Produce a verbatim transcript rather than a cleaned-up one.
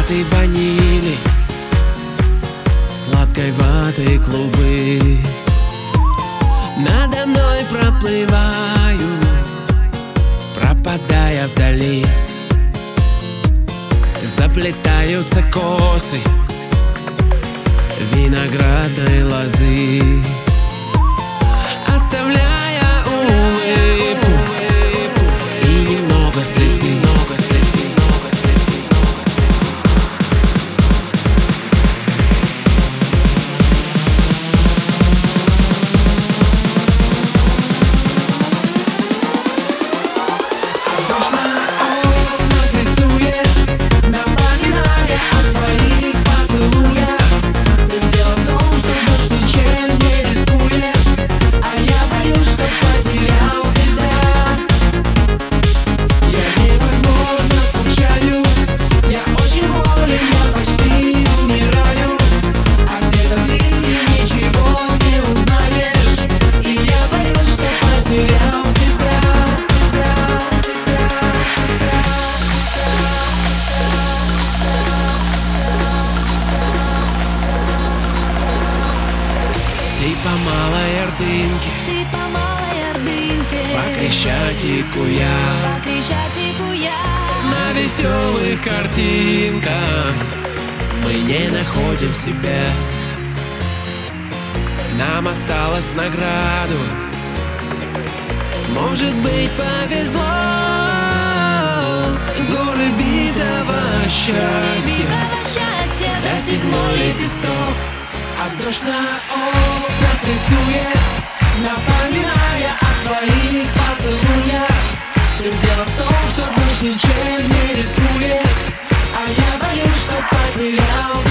ароматы ванили, сладкой ваты клубы надо мной проплывают, пропадая вдали. Заплетаются косы виноградной лозы, оставляя улыбку и немного слезы. Ты по малой Ордынке, Ты по малой Ордынке, по Крещатику я, по Крещатику я. на веселых картинках мы не находим себя. Нам осталось в награду, может быть, повезло. Горы битого счастья, Битого счастья да седьмой лепесток. А дождь на окнах рисует, напоминая о твоих поцелуях. Все дело в том, что дождь ничем не рискует, а я боюсь, что потерял